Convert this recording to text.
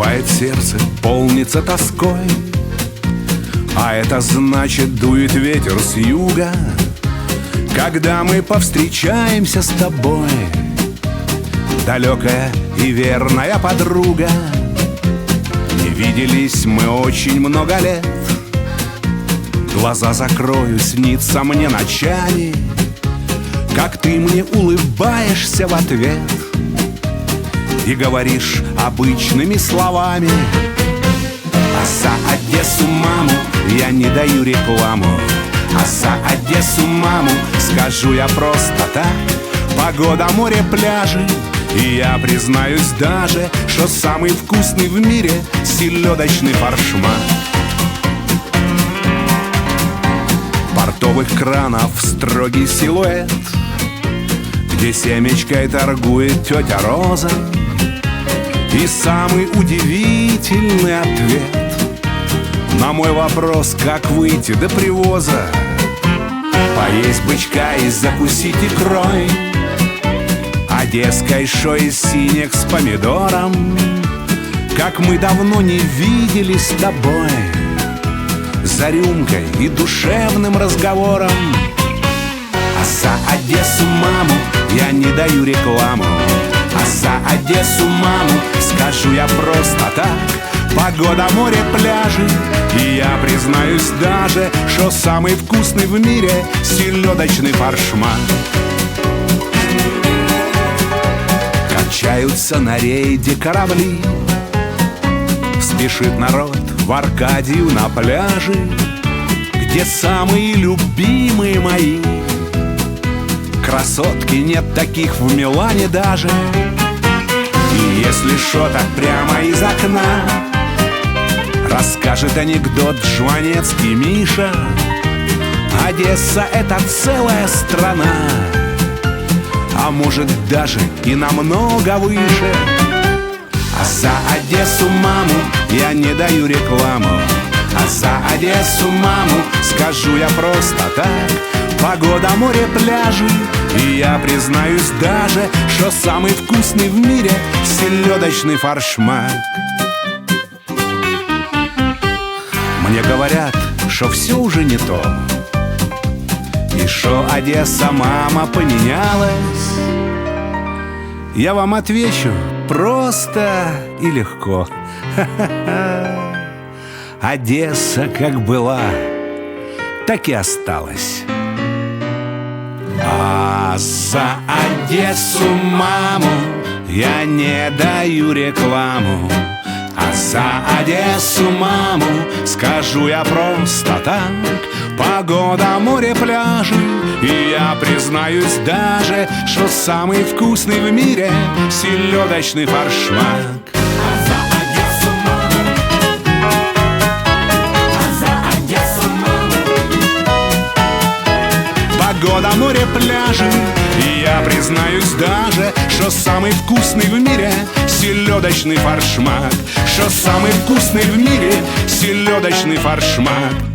Бывает, сердце полнится тоской, а это значит, дует ветер с юга. Когда мы повстречаемся с тобой, далекая и верная подруга. Не виделись мы очень много лет. Глаза закрою, снится мне ночами, как ты мне улыбаешься в ответ и говоришь обычными словами: а за Одессу, маму, я не даю рекламу. А за Одессу, маму, скажу я просто так. Погода, море, пляжи, и я признаюсь даже, что самый вкусный в мире селедочный форшмак. Портовых кранов строгий силуэт, где семечкой торгует тетя Роза. И самый удивительный ответ на мой вопрос, как выйти до привоза: поесть бычка и закусить икрой, одесской шой из синек с помидором. Как мы давно не виделись с тобой, за рюмкой и душевным разговором. А за Одессу, маму, я не даю рекламу. А за Одессу, маму, скажу я просто так. Погода, море, пляжи, и я признаюсь даже, что самый вкусный в мире селедочный форшмак. Качаются на рейде корабли, спешит народ в Аркадию на пляже, где самые любимые мои красотки, нет таких в Милане даже. И если шо, так прямо из окна расскажет анекдот жванецкий Миша: Одесса — это целая страна, а может даже и намного выше. А за Одессу, маму, я не даю рекламу. А за Одессу, маму, скажу я просто так. Погода, море, пляжи, и я признаюсь даже, что самый вкусный в мире селедочный форшмак. Мне говорят, что все уже не то, и что Одесса, мама, поменялась. Я вам отвечу просто и легко. Одесса как была, так и осталась. А за Одессу, маму, я не даю рекламу. А за Одессу, маму, скажу я просто так. Погода, море, пляжи, и я признаюсь даже, что самый вкусный в мире селедочный форшмак. Погода, море, пляжи, и я признаюсь даже, что самый вкусный в мире селедочный форшмак. Что самый вкусный в мире селедочный форшмак.